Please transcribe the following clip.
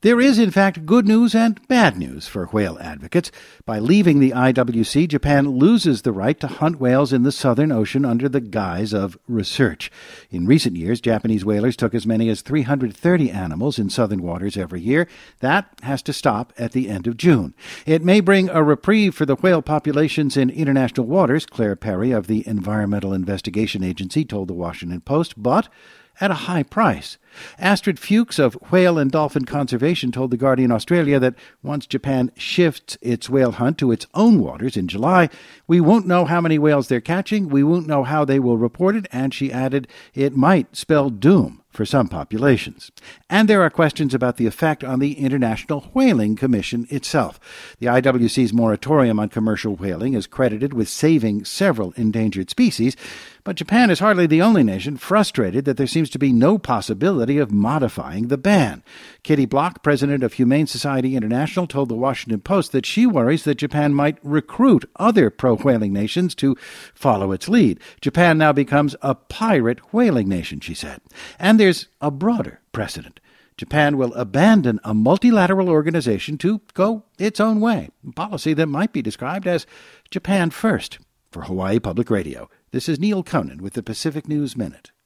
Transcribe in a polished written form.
There is, in fact, good news and bad news for whale advocates. By leaving the IWC, Japan loses the right to hunt whales in the Southern Ocean under the guise of research. In recent years, Japanese whalers took as many as 330 animals in southern waters every year. That has to stop at the end of June. It may bring a reprieve for the whale populations in international waters, Claire Perry of the Environmental Investigation Agency told the Washington Post, but at a high price. Astrid Fuchs of Whale and Dolphin Conservation told The Guardian Australia that once Japan shifts its whale hunt to its own waters in July, we won't know how many whales they're catching, we won't know how they will report it, and she added it might spell doom for some populations. And there are questions about the effect on the International Whaling Commission itself. The IWC's moratorium on commercial whaling is credited with saving several endangered species, but Japan is hardly the only nation frustrated that there seems to be no possibility of modifying the ban. Kitty Block, president of Humane Society International, told the Washington Post that she worries that Japan might recruit other pro-whaling nations to follow its lead. Japan now becomes a pirate whaling nation, she said. And there's a broader precedent. Japan will abandon a multilateral organization to go its own way, a policy that might be described as Japan First. For Hawaii Public Radio, this is Neil Conan with the Pacific News Minute.